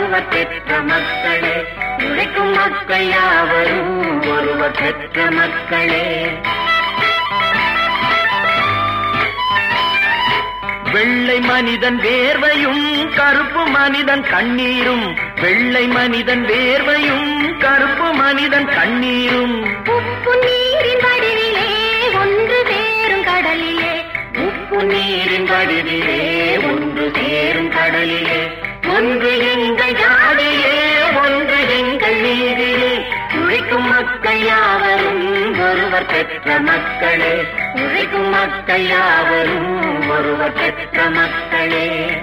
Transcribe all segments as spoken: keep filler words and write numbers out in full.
ஒருவர் பெற்ற மக்களே, உழைக்கும் மக்கள் யாவரும் ஒருவர் பெற்ற மக்களே. வெள்ளை மனிதன் வேர்வையும் கருப்பு மனிதன் கண்ணீரும், வெள்ளை மனிதன் வேர்வையும் கருப்பு மனிதன் கண்ணீரும். உப்பு நீரின் வடிவிலே ஒன்று சேரும் கடலிலே, உப்பு நீரின் வடிவிலே ஒன்று சேரும் கடலிலே. ஒன்று எங்கள் ஜாதியே, ஒன்று எங்கள் நீதியே, உழைக்கும் மக்கள் யாவரும் ஒருவர் பெற்ற மக்களே, உழைக்கும் மக்கள் யாவரும் ஒருவர் பெற்ற மக்களே.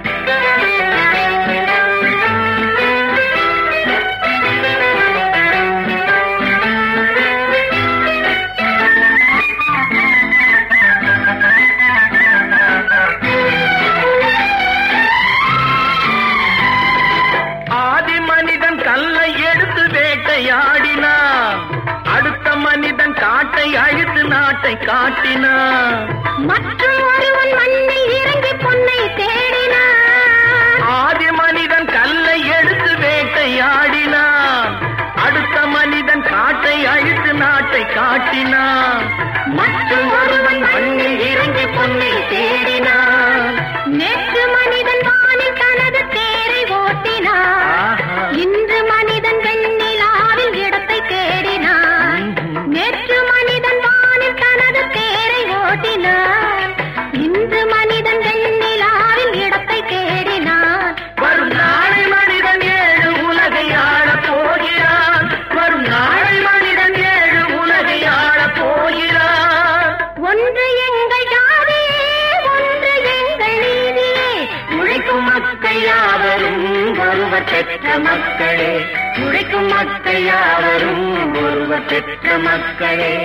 ஆதி மனிதன் கல்லை எடுத்து வேட்டையாடினான், அடுத்த மனிதன் காட்டை அழித்து நாட்டை காட்டினான். மற்றும் ஒருவன் மண்ணில் இறங்கி பொன்னை தேடினான். ஆதி மனிதன் கல்லை எடுத்து வேட்டையாடினான், அடுத்த மனிதன் காட்டை அழித்து நாட்டை காட்டினான். மற்றும் ஒருவன் மண்ணில் இறங்கி பொன்னை தேடினான். நேற்று மனிதன் வானில் தனது தேரை ஓட்டினான், இன்று மனிதன் வெண்ணிலாவில் இடத்தை தேடினான். நேற்று மனிதன் வானில் தனது தேரை ஓட்டினான், இன்று மனிதன் வெண்ணிலாவில் இடத்தை தேடினான். வரும் நாளை மனிதன் ஏழு உலகை ஆளப் போகிறான், வரும் நாளை மனிதன் ஏழு உலகை ஆளப் போகிறான். ஒன்று எங்கள் ஜாதியே, ஒன்று எங்கள் நீதியே, உழைக்கும் மக்கள் யாவரும் ஒருவர் பெற்ற மக்களே, உழைக்கும் மக்கள் யாவரும் ஒருவர் பெற்ற மக்களே.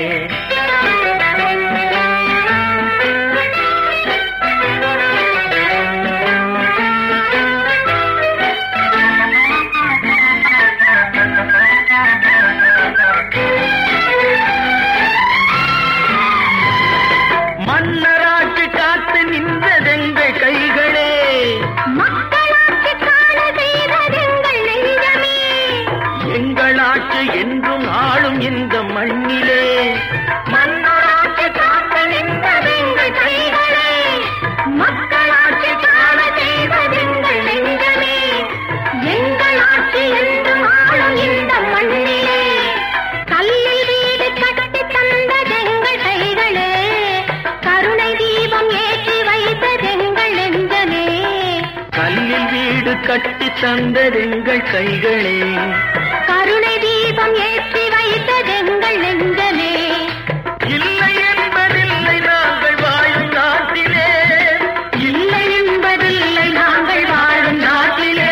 மன்னராட்சி காத்து நின்றதெங்கள் கைகளே, மக்களாட்சி காண செய்ததெங்கள் நெஞ்சமே. எங்கள் ஆட்சி என்றும் ஆளும் இந்த மண்ணிலே. மன்னராட்சி காத்து நின்றதெங்கள் கைகளே, மக்களாட்சி காண செய்ததெங்கள் நெஞ்சமே. எங்கள் ஆட்சி என்றும் ஆளும் இந்த மண்ணிலே. கல்லில் வீடு கட்டி தந்ததெங்கள் கைகளே, கருணை தீபம் ஏற்றி வைத்ததெங்கள் நெஞ்சமே. கல்லில் வீடு கட்டி தந்ததெங்கள் கைகளே, கருணை தீபம் ஏற்றி வைத்ததெங்கள் நெஞ்சமே. இல்லை என்பதில்லை நாங்கள் வாழும் நாட்டிலே, இல்லை என்பதில்லை நாங்கள் வாழும் நாட்டிலே.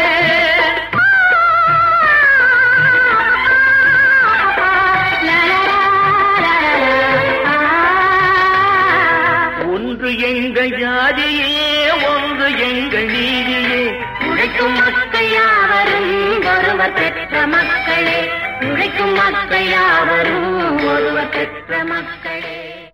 ஒன்று எங்கள் ஜாதியே, ஒன்று எங்கள் நீதியே, உழைக்கும் மக்கள் யாவரும் ஒருவர் பெற்ற மக்களே, உழைக்கும் மக்கள் யாவரும் ஒருவர் பெற்ற மக்களே.